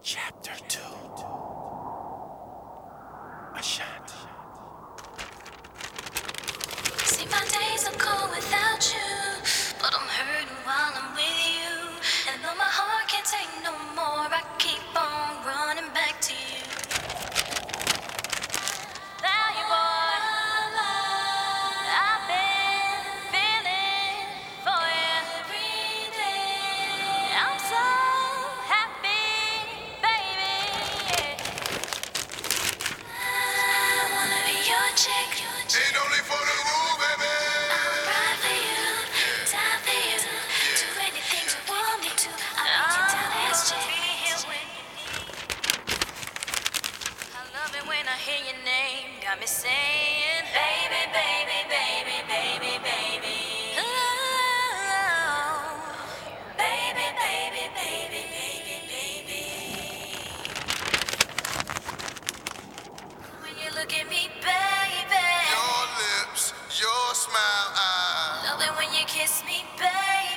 Chapter 2. Ashanti. See, my days are cold without you, but I'm hurting while I'm with you. And though my heart can't take no more, I keep on running back to you. Now you boy, I've been feeling for you every day. I'm so happy, baby. I wanna be your chick. Ain't no need for the rule, baby. I'll ride for you, die for you. Do anything you want me to. I'll be your down-ass chick. I love it when I hear your name. Got me saying, baby, baby, baby, baby, baby. Oh, baby, baby, baby, baby, baby. When you look at me, baby. Your lips, your smile, Love it when you kiss me, baby.